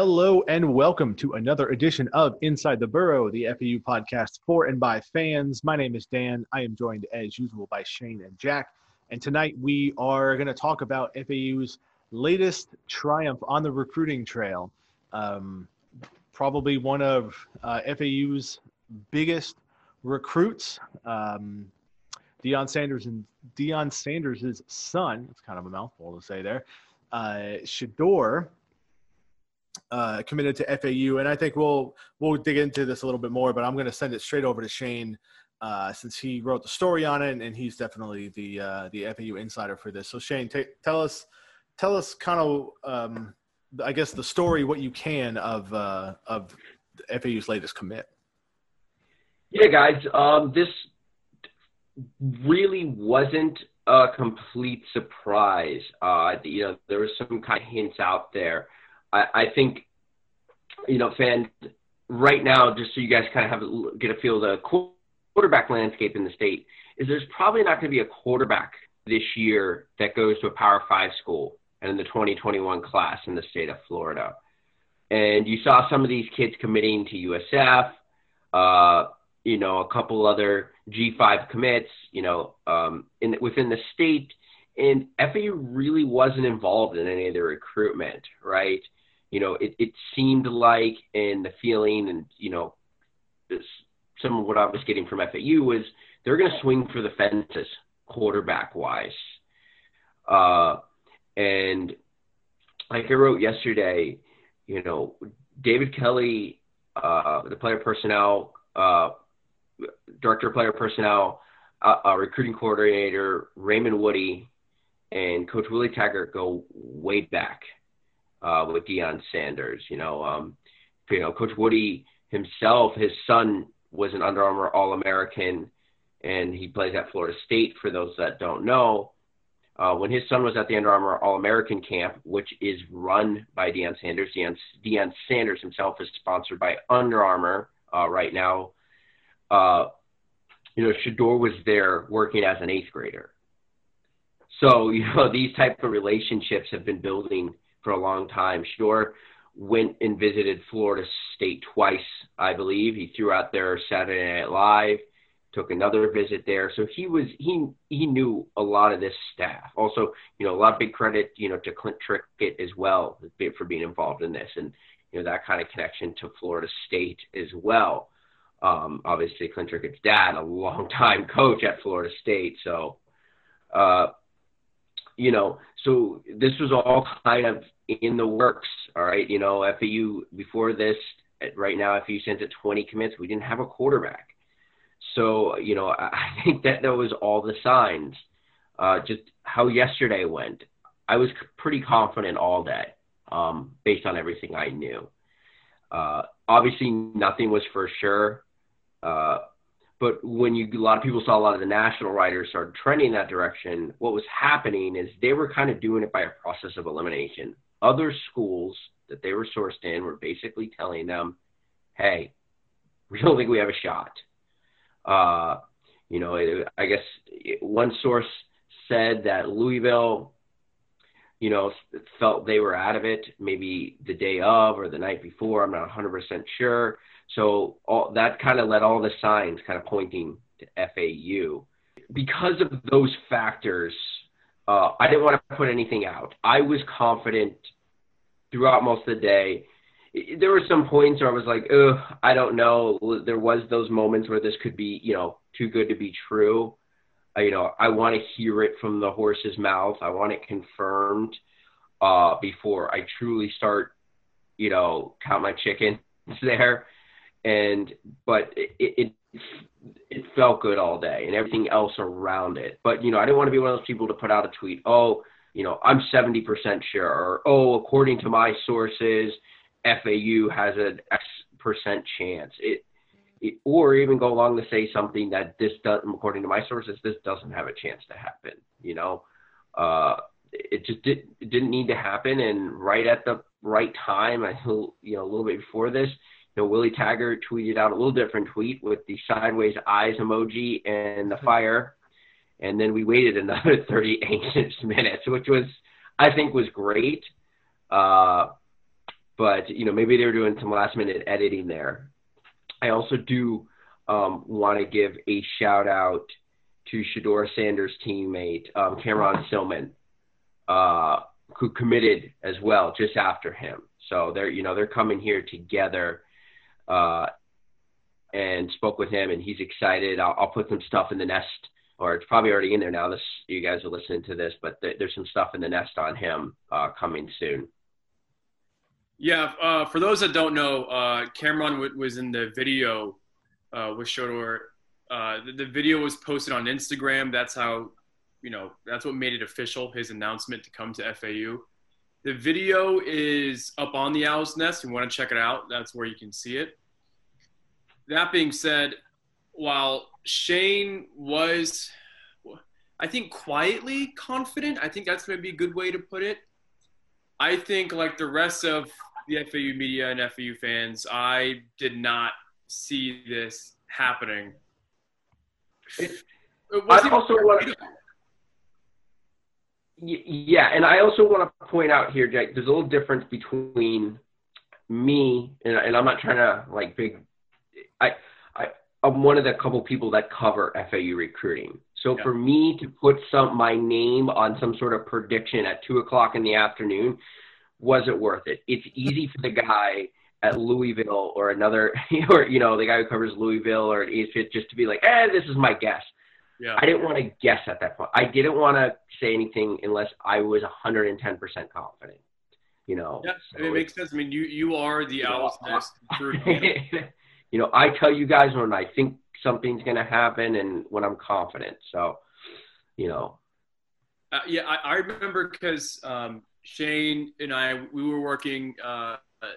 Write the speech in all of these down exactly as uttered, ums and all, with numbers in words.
Hello and welcome to another edition of Inside the Borough, the F A U podcast for and by fans. My name is Dan. I am joined as usual by Shane and Jack. And tonight we are going to talk about F A U's latest triumph on the recruiting trail. Um, probably one of uh, F A U's biggest recruits. Um, Deion Sanders and Deion Sanders' son, it's kind of a mouthful to say there, uh, Shedeur, uh, committed to F A U. And I think we'll we'll dig into this a little bit more, but I'm going to send it straight over to Shane uh, since he wrote the story on it, and he's definitely the uh, the F A U insider for this. So Shane, t- tell us tell us kind of um, I guess the story, what you can, of uh, of F A U's latest commit. Yeah, guys, um, this really wasn't a complete surprise. Uh, you know, there was some kind of hints out there. I, I think, you know, fans, right now, just so you guys kind of have a, get a feel of the quarterback landscape in the state, is there's probably not going to be a quarterback this year that goes to a Power Five school and in the twenty twenty-one class in the state of Florida. And you saw some of these kids committing to U S F, uh, you know, a couple other G five commits, you know, um, in within the state, and F A U really wasn't involved in any of the recruitment, right? You know, it, it seemed like, and the feeling, and, you know, this, some of what I was getting from F A U was they're going to swing for the fences quarterback-wise. Uh, and like I wrote yesterday, you know, David Kelly, uh, the player personnel, uh, director of player personnel, uh, uh, recruiting coordinator, Raymond Woody, and Coach Willie Taggart go way back uh, with Deion Sanders. You know, um, you know, Coach Woody himself, his son was an Under Armour All-American, and he plays at Florida State, for those that don't know. Uh, when his son was at the Under Armour All-American camp, which is run by Deion Sanders, Deion, Deion Sanders himself is sponsored by Under Armour uh, right now. Uh, you know, Shedeur was there working as an eighth grader. So, you know, these type of relationships have been building for a long time. Shedeur went and visited Florida State twice, I believe. He threw out there Saturday Night Live, took another visit there. So he was, he, he knew a lot of this staff. Also, you know, a lot of big credit, you know, to Clint Trickett as well for being involved in this. And, you know, that kind of connection to Florida State as well. Um, obviously, Clint Trickett's dad, a longtime coach at Florida State. So, uh, you know, so this was all kind of in the works, all right? You know, F A U, before this, right now, F A U sent at twenty commits. We didn't have a quarterback. So, you know, I think that that was all the signs. Uh, just how yesterday went, I was pretty confident all day um, based on everything I knew. Uh, obviously, nothing was for sure. Uh, but when you, a lot of people saw a lot of the national writers started trending in that direction, what was happening is they were kind of doing it by a process of elimination. Other schools that they were sourced in were basically telling them, hey, we don't think we have a shot. Uh, you know, it, I guess one source said that Louisville, you know, felt they were out of it maybe the day of or the night before. I'm not one hundred percent sure. So all, that kind of led all the signs kind of pointing to F A U. Because of those factors, uh, I didn't want to put anything out. I was confident throughout most of the day. There were some points where I was like, ugh, I don't know. There was those moments where this could be, you know, too good to be true. Uh, you know, I want to hear it from the horse's mouth. I want it confirmed uh, before I truly start, you know, count my chickens there. And, but it, it, it felt good all day and everything else around it. But, you know, I didn't want to be one of those people to put out a tweet, oh, you know, I'm seventy percent sure, or, oh, according to my sources, F A U has an X percent chance. It, it, or even go along to say something that this doesn't, according to my sources, this doesn't have a chance to happen. You know, uh, it just did, it didn't need to happen. And right at the right time, I you know, a little bit before this, you know, Willie Taggart tweeted out a little different tweet with the sideways eyes emoji and the fire. And then we waited another thirty-eight minutes, which was, I think was great. Uh, but, you know, maybe they were doing some last minute editing there. I also do um, want to give a shout out to Shedeur Sanders' teammate, um, Cameron Stillman, uh, who committed as well just after him. So they're, you know, they're coming here together uh, and spoke with him, and he's excited. I'll, I'll put some stuff in the nest, or it's probably already in there now. This, you guys are listening to this, but th- there's some stuff in the nest on him uh, coming soon. Yeah, uh, for those that don't know, uh, Cameron w- was in the video uh, with Shedeur. Uh, the, the video was posted on Instagram. That's how, you know, that's what made it official, his announcement to come to F A U. The video is up on the Owl's Nest. If you want to check it out, that's where you can see it. That being said, while Shane was, I think, quietly confident, I think that's maybe a good way to put it. I think, like the rest of the F A U media and F A U fans, I did not see this happening. It, it I also want to, yeah, and I also want to point out here, Jack, there's a little difference between me and, and I'm not trying to like big. I I I'm one of the couple people that cover F A U recruiting. So yeah. For me to put some my name on some sort of prediction at two o'clock in the afternoon wasn't worth it. It's easy for the guy at Louisville or another, or, you know, the guy who covers Louisville or E S P N just to be like, eh, this is my guess. Yeah. I didn't want to guess at that point. I didn't want to say anything unless I was one hundred ten percent confident, you know. Yeah, so it makes sense. I mean, you, you are the Owl's Nest. You know, I tell you guys when I think something's going to happen and when I'm confident. So, you know. Uh, yeah, I, I remember because um, Shane and I, we were working uh,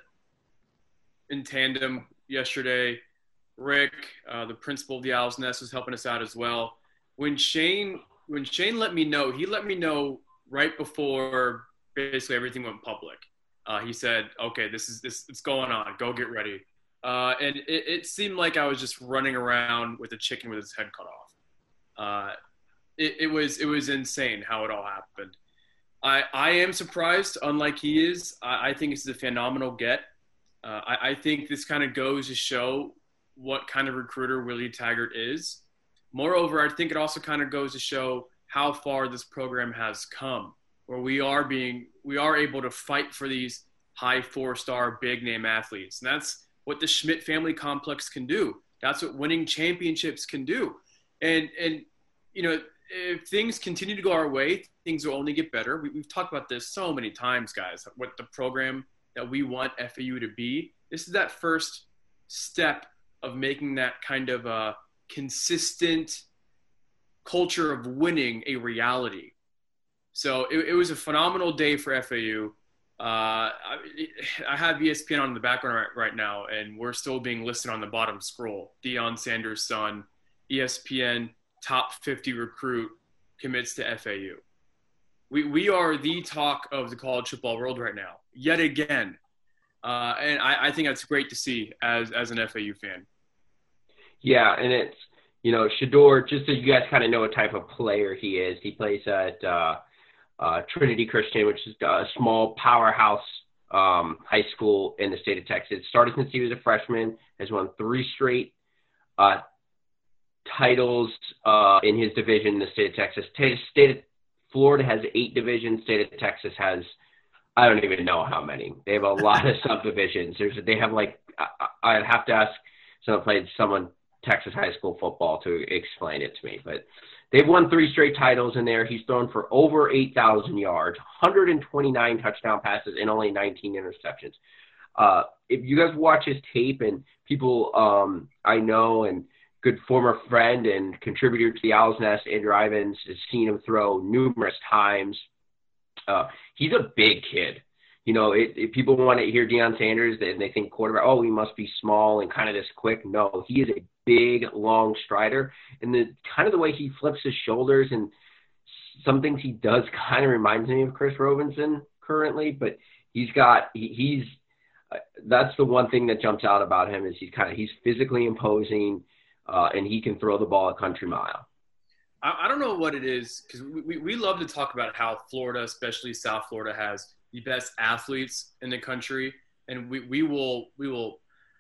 in tandem yesterday. Rick, uh, the principal of the Owl's Nest, was helping us out as well. When Shane, when Shane let me know, he let me know right before basically everything went public. Uh, he said, "Okay, this is this. It's going on. Go get ready." Uh, and it, it seemed like I was just running around with a chicken with its head cut off. Uh, it, it was it was insane how it all happened. I I am surprised, unlike he is. I, I think this is a phenomenal get. Uh, I, I think this kind of goes to show what kind of recruiter Willie Taggart is. Moreover, I think it also kind of goes to show how far this program has come, where we are being, we are able to fight for these high four-star big name athletes. And that's what the Schmidt family complex can do. That's what winning championships can do. And, and, you know, if things continue to go our way, things will only get better. We, we've talked about this so many times, guys, what the program that we want F A U to be. This is that first step of making that kind of a consistent culture of winning a reality. So it, it was a phenomenal day for F A U. Uh, I, I have E S P N on the background right, right now, and we're still being listed on the bottom scroll. Deion Sanders' son, E S P N top fifty recruit, commits to F A U. We we are the talk of the college football world right now, yet again. Uh, and I, I think that's great to see as as an F A U fan. Yeah, and it's, you know, Shedeur, just so you guys kind of know what type of player he is, he plays at uh, uh, Trinity Christian, which is a small powerhouse um, high school in the state of Texas. Started since he was a freshman, has won three straight uh, titles uh, in his division in the state of Texas. T- state of Florida has eight divisions. State of Texas has, I don't even know how many. They have a lot of subdivisions. There's, they have like, I, I'd have to ask someone played someone Texas high school football to explain it to me, but they've won three straight titles in there. He's thrown for over eight thousand yards, one hundred twenty-nine touchdown passes, and only nineteen interceptions. Uh, if you guys watch his tape, and people um, I know and good former friend and contributor to the Owl's Nest, Andrew Ivins, has seen him throw numerous times. Uh, he's a big kid. You know, it, if people want to hear Deion Sanders and they think quarterback, oh, he must be small and kind of this quick. No, he is a big, long strider. And the kind of the way he flips his shoulders and some things he does kind of reminds me of Chris Robinson currently. But he's got he, he's uh, that's the one thing that jumps out about him is he's kind of he's physically imposing uh, and he can throw the ball a country mile. I, I don't know what it is because we, we we love to talk about how Florida, especially South Florida, has the best athletes in the country. and we, we will we will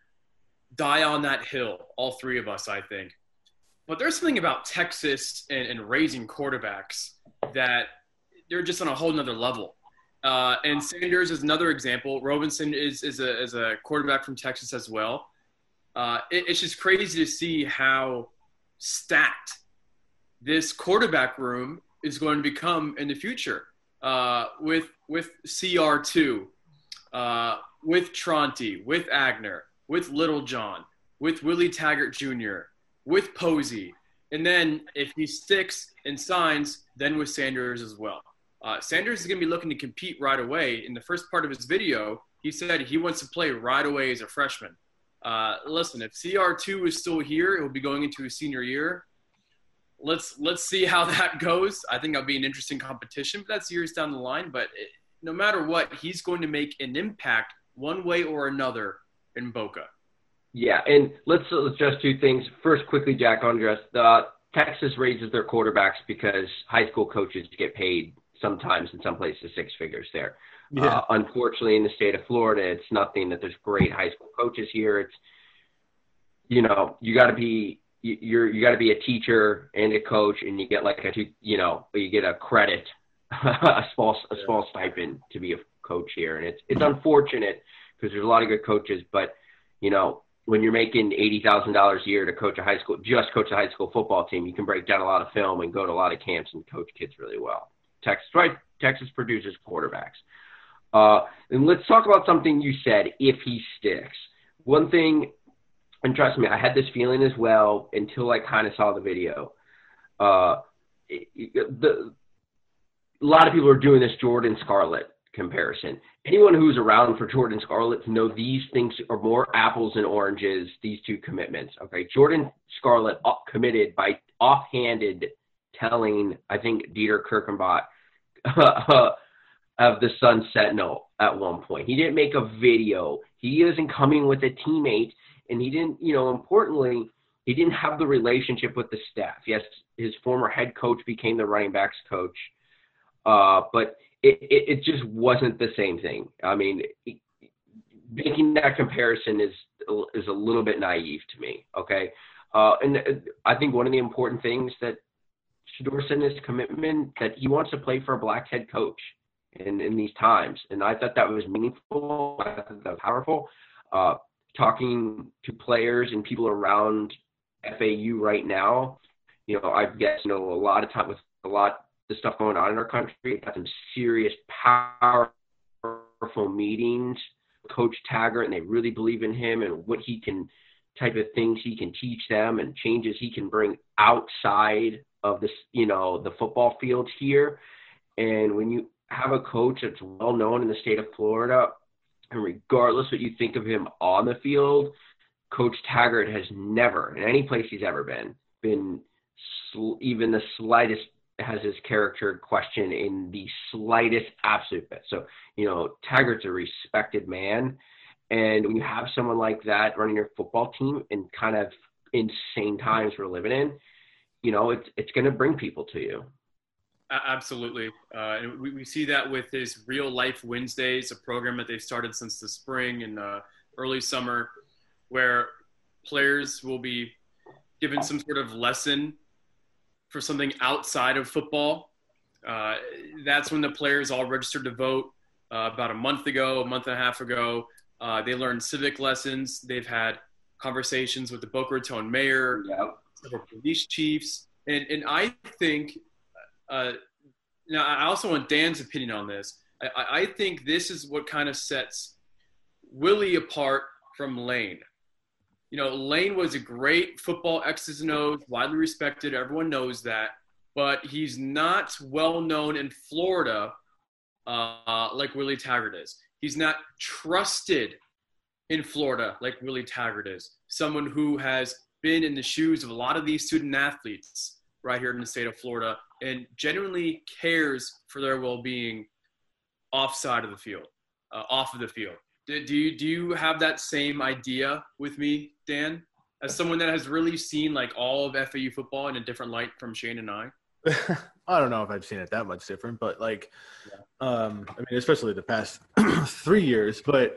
die on that hill, all three of us, I think. But there's something about Texas and, and raising quarterbacks that they're just on a whole nother level. Uh, and Sanders is another example. Robinson is is a, is a quarterback from Texas as well. Uh, it, it's just crazy to see how stacked this quarterback room is going to become in the future uh, with with C R two, uh, with Tronte, with Agner, with Littlejohn, with Willie Taggart Junior, with Posey. And then if he sticks and signs, then with Sanders as well. Uh, Sanders is going to be looking to compete right away. In the first part of his video, he said he wants to play right away as a freshman. Uh, listen, if C R two is still here, it will be going into his senior year. Let's let's see how that goes. I think that'll be an interesting competition, but that's years down the line. But it, no matter what, he's going to make an impact one way or another in Boca. Yeah, and let's address two things. First, quickly, Jack, on just uh, Texas raises their quarterbacks because high school coaches get paid sometimes in some places six figures there. Yeah. Uh, unfortunately, in the state of Florida, it's nothing that there's great high school coaches here. It's, you know, you got to be you're you got to be a teacher and a coach, and you get like a you know you get a credit, a small a small stipend to be a coach here, and it's it's unfortunate because there's a lot of good coaches, but you know, when you're making eighty thousand dollars a year to coach a high school, just coach a high school football team, you can break down a lot of film and go to a lot of camps and coach kids really well. Texas, right? Texas produces quarterbacks. Uh, and let's talk about something you said, if he sticks. One thing, and trust me, I had this feeling as well until I kind of saw the video. Uh, the, a lot of people are doing this Jordan Scarlett comparison. Anyone who's around for Jordan Scarlett know these things are more apples and oranges, these two commitments. Okay, Jordan Scarlett committed by offhanded telling, I think, Dieter Kirkenbach of the Sun Sentinel at one point. He didn't make a video. He isn't coming with a teammate, and he didn't, you know, importantly, he didn't have the relationship with the staff. Yes, his former head coach became the running backs coach, uh, but It, it, it just wasn't the same thing. I mean, it, making that comparison is is a little bit naive to me, okay? Uh, and I think one of the important things that Shedeur said in his commitment that he wants to play for a black head coach in, in these times. And I thought that was meaningful. I thought that was powerful. Uh, talking to players and people around F A U right now, you know, I guess, you know, a lot of time with a lot the stuff going on in our country, got some serious, powerful meetings with Coach Taggart, and they really believe in him and what he can, type of things he can teach them and changes he can bring outside of this, you know, the football field here. And when you have a coach that's well known in the state of Florida, and regardless what you think of him on the field, Coach Taggart has never, in any place he's ever been, been sl- even the slightest has his character question in the slightest absolute bit. So, you know, Taggart's a respected man. And when you have someone like that running your football team in kind of insane times we're living in, you know, it's it's going to bring people to you. Absolutely. Uh, and we, we see that with his Real Life Wednesdays, a program that they've started since the spring and uh, early summer, where players will be given some sort of lesson for something outside of football. Uh, that's when the players all registered to vote uh, about a month ago, a month and a half ago. Uh, they learned civic lessons. They've had conversations with the Boca Raton mayor, yep. several police chiefs. And, and I think, uh, now I also want Dan's opinion on this. I, I think this is what kind of sets Willie apart from Lane. You know, Lane was a great football X's and O's, widely respected. Everyone knows that. But he's not well known in Florida uh, like Willie Taggart is. He's not trusted in Florida like Willie Taggart is. Someone who has been in the shoes of a lot of these student athletes right here in the state of Florida and genuinely cares for their well-being offside of the field, uh, off of the field. Do you do you have that same idea with me, Dan, as someone that has really seen like all of F A U football in a different light from Shane and I? I don't know if I've seen it that much different, but like, yeah. um, I mean, especially the past three years. But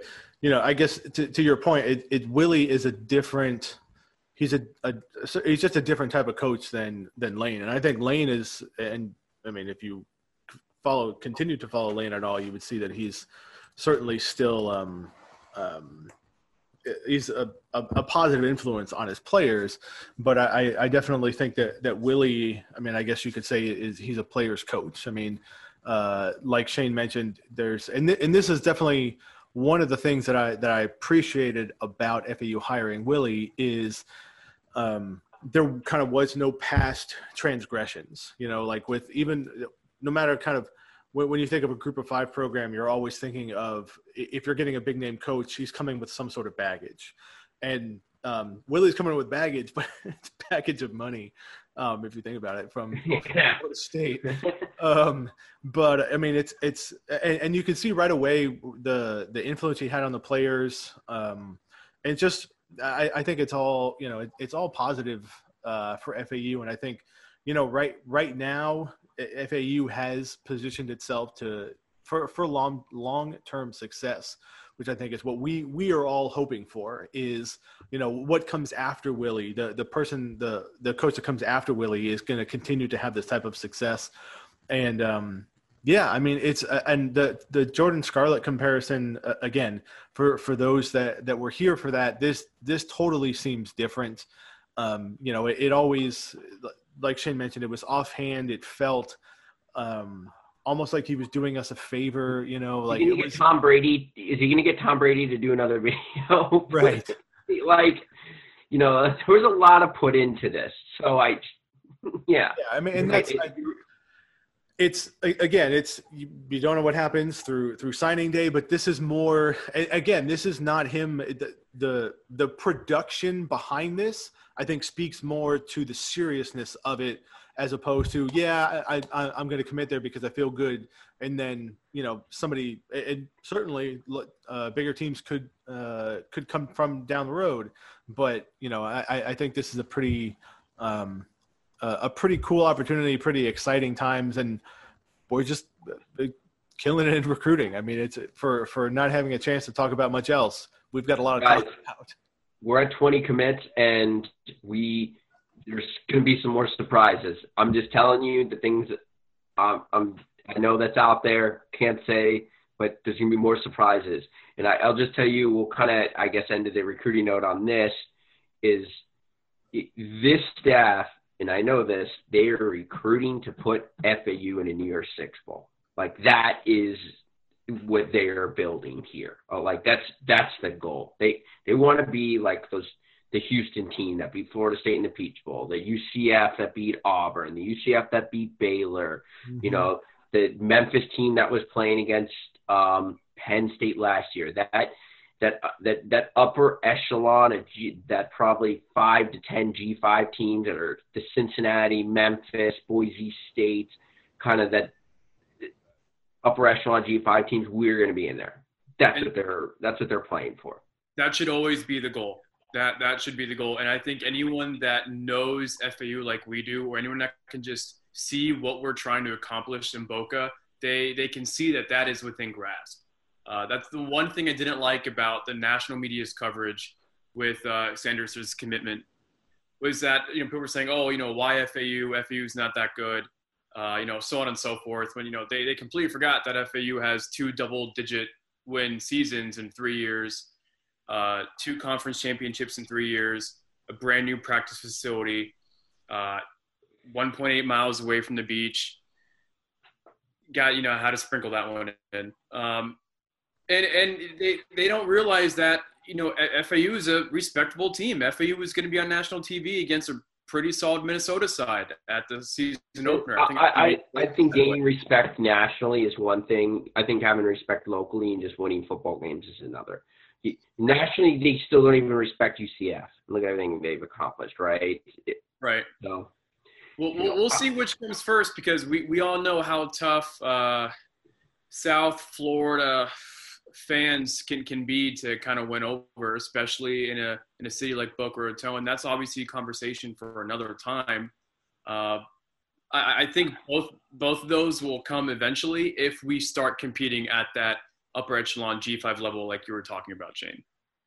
you know, I guess to, to your point, it, it Willie is a different. He's a, a he's just a different type of coach than than Lane, and I think Lane is. And I mean, if you follow, continue to follow Lane at all, you would see that he's certainly still. Um, um, he's a, a, a positive influence on his players, but I, I definitely think that that Willie. I mean, I guess you could say is he's a player's coach. I mean, uh, like Shane mentioned, there's and th- and this is definitely. One of the things that I that I appreciated about F A U hiring Willie is um, there kind of was no past transgressions. You know, like with even no matter kind of when, when you think of a group of five program, you're always thinking of if you're getting a big name coach, he's coming with some sort of baggage. And um, Willie's coming with baggage, but it's baggage of money. Um, if you think about it, from yeah. Florida State. Um, but I mean, it's it's and, and you can see right away the the influence he had on the players. Um, and just I, I think it's all you know it, it's all positive uh, for F A U, and I think you know right right now F A U has positioned itself to for for long long term success, which I think is what we we are all hoping for. Is you know what comes after Willie, the the person the the coach that comes after Willie is going to continue to have this type of success, and um, yeah, I mean it's uh, and the the Jordan Scarlett comparison uh, again for for those that that were here for that this this totally seems different. Um, you know, it, it always, like Shane mentioned, it was offhand. It felt. Um, Almost like he was doing us a favor, you know. Like it was, Tom Brady. Is he going to get Tom Brady to do another video? Right. Like, you know, there was a lot of put into this. So I, yeah. Yeah, I mean, and that's I, it's again, it's you, you don't know what happens through through signing day, but this is more. Again, this is not him. The the, the production behind this, I think, speaks more to the seriousness of it. As opposed to, yeah, I, I, I'm going to commit there because I feel good. And then, you know, somebody – and certainly uh, bigger teams could uh, could come from down the road. But, you know, I, I think this is a pretty um, uh, a pretty cool opportunity, pretty exciting times. And we're just uh, killing it in recruiting. I mean, it's for, for not having a chance to talk about much else. We've got a lot of Guys, talk about. We're at twenty commits, and we – there's going to be some more surprises. I'm just telling you the things that um, I'm, I know that's out there, can't say, but there's going to be more surprises. And I, I'll just tell you, we'll kind of, I guess, end the recruiting note on this is this staff, and I know this, they are recruiting to put F A U in a New Year's Six Bowl. Like that is what they are building here. Oh, like that's, that's the goal. They, they want to be like those, the Houston team that beat Florida State in the Peach Bowl, the U C F that beat Auburn, the U C F that beat Baylor, mm-hmm. you know, the Memphis team that was playing against um, Penn State last year. That that that that upper echelon of G, that probably five to ten G five teams that are the Cincinnati, Memphis, Boise State, kind of that upper echelon G five teams. We're going to be in there. That's and what they're that's what they're playing for. That should always be the goal. That that should be the goal. And I think anyone that knows F A U like we do, or anyone that can just see what we're trying to accomplish in Boca, they they can see that that is within grasp. Uh, that's the one thing I didn't like about the national media's coverage with uh, Sanders' commitment was that, you know, people were saying, oh, you know, why F A U? F A U is not that good, uh, you know, so on and so forth. When, you know, they, they completely forgot that F A U has two double-digit win seasons in three years. Uh, two conference championships in three years, a brand new practice facility, uh, one point eight miles away from the beach. Got, you know, how to sprinkle that one in. Um, and and they, they don't realize that, you know, F A U is a respectable team. F A U is going to be on national T V against a pretty solid Minnesota side at the season opener. I think, I, I, I think gaining respect nationally is one thing. I think having respect locally and just winning football games is another. Nationally, they still don't even respect U C F. Look at everything they've accomplished, right? It, right. So, we'll, we'll, we'll see which comes first because we, we all know how tough uh, South Florida fans can, can be to kind of win over, especially in a in a city like Boca Raton. And that's obviously a conversation for another time. Uh, I, I think both both of those will come eventually if we start competing at that upper echelon G five level like you were talking about, Shane?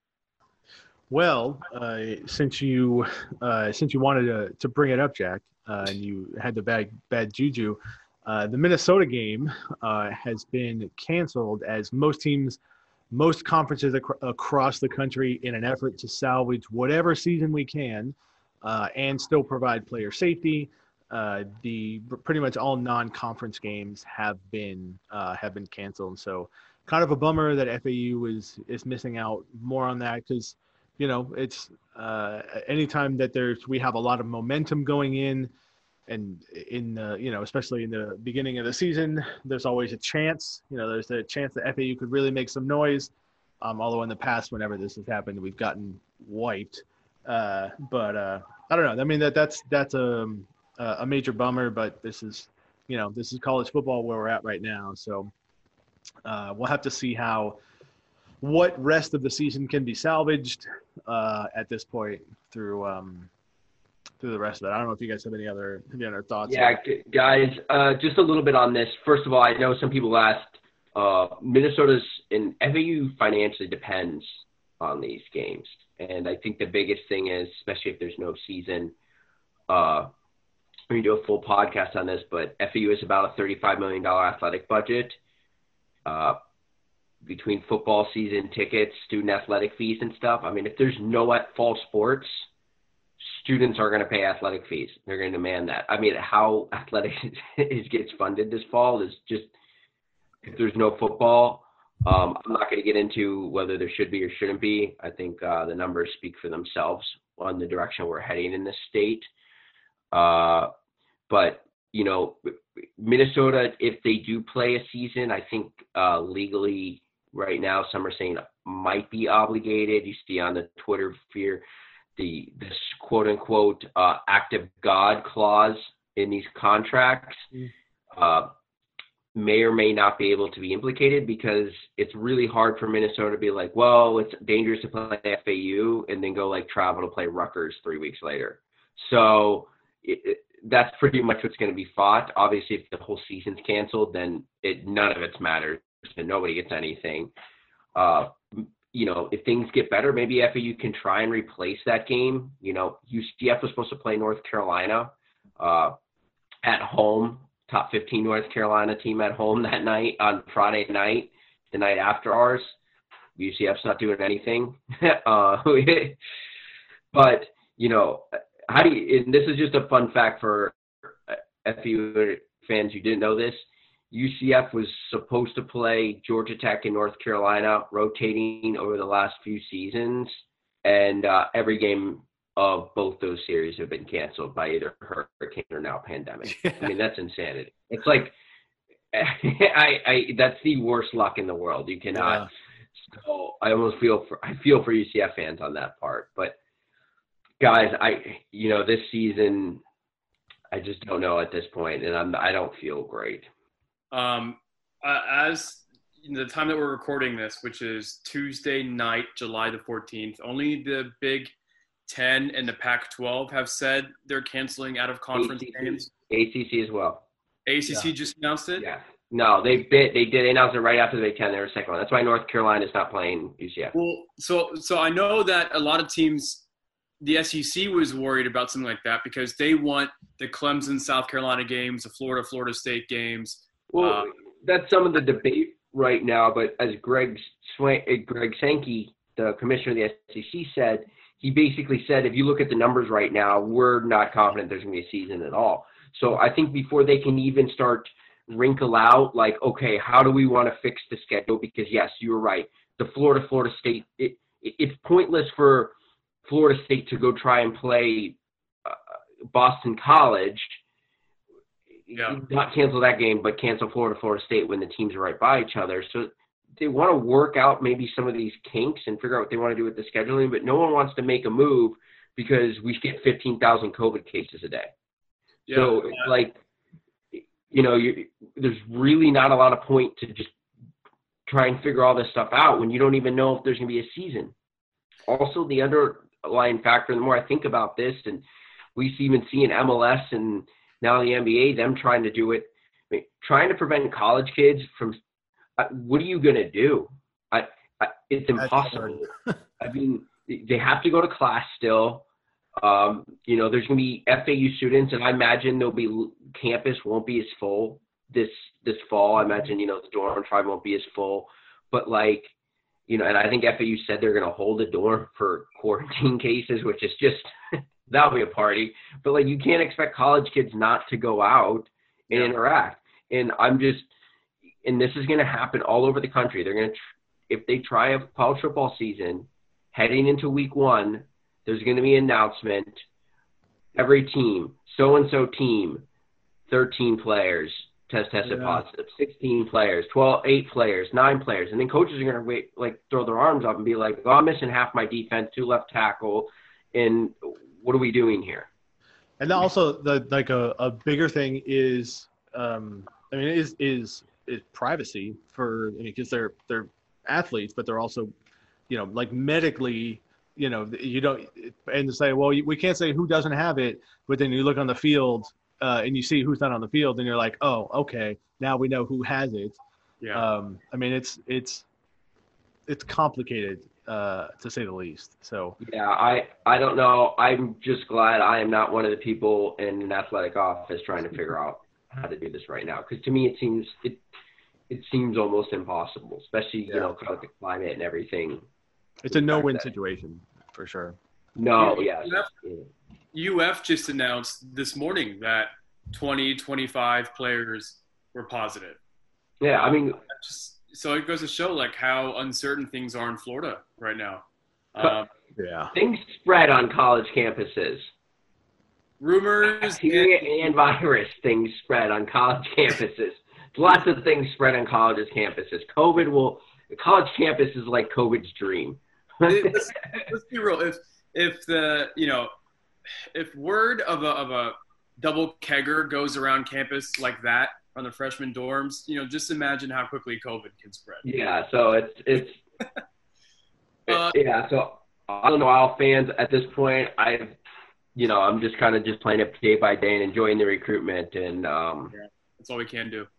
Well, uh, since you uh, since you wanted to, to bring it up, Jack, uh, and you had the bad bad juju, uh, the Minnesota game uh, has been canceled as most teams, most conferences ac- across the country, in an effort to salvage whatever season we can, uh, and still provide player safety. Uh, the pretty much all non-conference games have been uh, have been canceled. So, kind of a bummer that F A U is is missing out more on that because. You know, it's uh, anytime that there's we have a lot of momentum going in, and in the, you know, especially in the beginning of the season, there's always a chance. You know, there's a chance that F A U could really make some noise. Um, although in the past, whenever this has happened, we've gotten wiped. Uh, but uh, I don't know. I mean, that that's that's a a major bummer. But this is, you know, this is college football where we're at right now. So uh, we'll have to see how. What rest of the season can be salvaged uh, at this point through um, through the rest of it. I don't know if you guys have any other any other thoughts. Yeah, g- guys, uh, just a little bit on this. First of all, I know some people asked. Uh, Minnesota's and F A U financially depends on these games, and I think the biggest thing is, especially if there's no season, uh, we do a full podcast on this, but F A U is about a thirty-five million dollars athletic budget. Uh, between football season tickets, student athletic fees and stuff. I mean, if there's no at fall sports, students are going to pay athletic fees. They're going to demand that. I mean, how athletics is gets funded this fall is just, if there's no football, um, I'm not going to get into whether there should be or shouldn't be. I think uh, the numbers speak for themselves on the direction we're heading in this state. Uh, but, you know, Minnesota, if they do play a season, I think uh, legally right now, some are saying might be obligated. You see on the Twitter sphere the this quote unquote uh, act of God clause in these contracts uh, may or may not be able to be implicated because it's really hard for Minnesota to be like, well, it's dangerous to play F A U and then go like travel to play Rutgers three weeks later. So it, it, that's pretty much what's going to be fought. Obviously, if the whole season's canceled, then it none of it matters. And nobody gets anything. Uh, you know, if things get better, maybe F A U can try and replace that game. You know, U C F was supposed to play North Carolina uh, at home, top fifteen North Carolina team at home that night on Friday night, the night after ours. U C F's not doing anything. uh, but, you know, how do you, and this is just a fun fact for F A U fans who didn't know this. U C F was supposed to play Georgia Tech and North Carolina, rotating over the last few seasons, and uh, every game of both those series have been canceled by either hurricane or now pandemic. Yeah. I mean, that's insanity. It's like, I, I, that's the worst luck in the world. You cannot. Yeah. So I almost feel for, I feel for U C F fans on that part. But guys, I, you know, this season, I just don't know at this point, and I'm, I don't feel great. Um, uh, as the time that we're recording this, which is Tuesday night, July the fourteenth, only the Big Ten and the Pac twelve have said they're canceling out of conference A C C, games. A C C as well. A C C yeah. just announced it? Yeah. No, they bit, they did. They announced it right after the Big Ten. They were second one. That's why North Carolina is not playing U C F. Well, so so I know that a lot of teams, the S E C was worried about something like that because they want the Clemson, South Carolina games, the Florida, Florida State games. Well, um, that's some of the debate right now. But as Greg Swank, Greg Sankey, the commissioner of the S E C, said, he basically said, if you look at the numbers right now, we're not confident there's going to be a season at all. So I think before they can even start wrinkle out, like, okay, how do we want to fix the schedule? Because, yes, you were right. The Florida, Florida State, it, it, it's pointless for Florida State to go try and play uh, Boston College. Yeah. Not cancel that game, but cancel Florida, Florida State when the teams are right by each other. So they want to work out maybe some of these kinks and figure out what they want to do with the scheduling, but no one wants to make a move because we get fifteen thousand COVID cases a day. Yeah. So it's like, you know, you, there's really not a lot of point to just try and figure all this stuff out when you don't even know if there's going to be a season. Also, the underlying factor, the more I think about this, and we even see in M L S and now the N B A, them trying to do it, I mean, trying to prevent college kids from I, what are you going to do? I, I, it's impossible. I mean, they have to go to class still. Um, you know, there's going to be F A U students, and I imagine there'll be campus won't be as full this this fall. I imagine, you know, the dorm tribe won't be as full. But, like, you know, and I think F A U said they're going to hold a dorm for quarantine cases, which is just – that'll be a party. But, like, you can't expect college kids not to go out and yeah. interact. And I'm just – and this is going to happen all over the country. They're going to – if they try a college football season heading into week one, there's going to be an announcement. Every team, so-and-so team, thirteen players test tested yeah. positive, sixteen players, twelve, eight players, nine players. And then coaches are going to wait, like throw their arms up and be like, oh, I'm missing half my defense, two left tackle. And what are we doing here? And also the, like a, a bigger thing is, um, I mean, is, is, is privacy for, I mean, because they're, they're athletes, but they're also, you know, like medically, you know, you don't, and to say, well, we can't say who doesn't have it, but then you look on the field uh, and you see who's not on the field, and you're like, oh, okay, now we know who has it. Yeah. Um, I mean, it's it's it's complicated uh, to say the least. So yeah, I I don't know. I'm just glad I am not one of the people in an athletic office trying to figure out how to do this right now, because to me it seems it it seems almost impossible, especially yeah. you know, kind of the climate and everything. It's a no-win situation for sure. No, yeah. U F, U F just announced this morning that twenty, twenty-five players were positive. Yeah, I mean, just, so it goes to show like how uncertain things are in Florida right now. Um, yeah, things spread on college campuses. Rumors, bacteria and virus things spread on college campuses. Lots of things spread on colleges campuses. COVID will. The college campus is like COVID's dream. let's, let's be real. If if the you know if word of a of a double kegger goes around campus like that on the freshman dorms, you know, just imagine how quickly COVID can spread. Yeah. So it's it's uh, it, yeah. So I don't know, all fans at this point. I, you know, I'm just kind of just playing it day by day and enjoying the recruitment, and um, yeah, that's all we can do.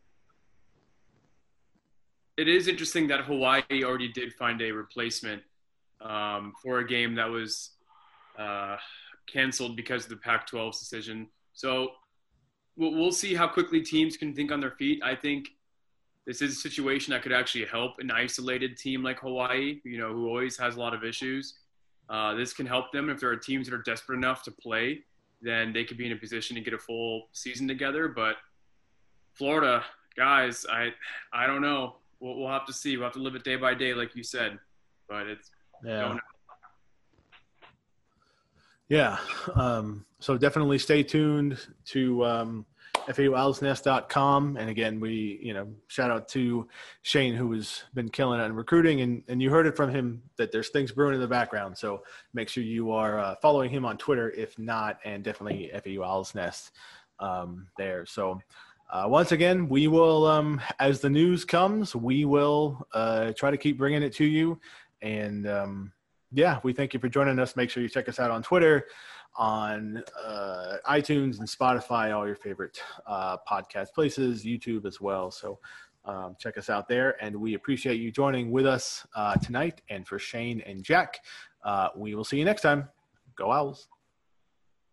It is interesting that Hawaii already did find a replacement um, for a game that was uh, canceled because of the Pac twelve's decision. So we'll, we'll see how quickly teams can think on their feet. I think this is a situation that could actually help an isolated team like Hawaii, you know, who always has a lot of issues. Uh, this can help them. If there are teams that are desperate enough to play, then they could be in a position to get a full season together. But Florida, guys, I I don't know. We'll, we'll have to see. We'll have to live it day by day, like you said. But it's yeah, don't know. yeah. Um, so definitely stay tuned to um, F A U owls nest dot com. And again, we you know shout out to Shane, who has been killing it in recruiting, and and you heard it from him that there's things brewing in the background. So make sure you are uh, following him on Twitter, if not, and definitely F A U Owls Nest um, there. So. Uh, once again, we will, um, as the news comes, we will uh, try to keep bringing it to you. And, um, yeah, we thank you for joining us. Make sure you check us out on Twitter, on uh, iTunes and Spotify, all your favorite uh, podcast places, YouTube as well. So um, check us out there. And we appreciate you joining with us uh, tonight. And for Shane and Jack, uh, we will see you next time. Go Owls.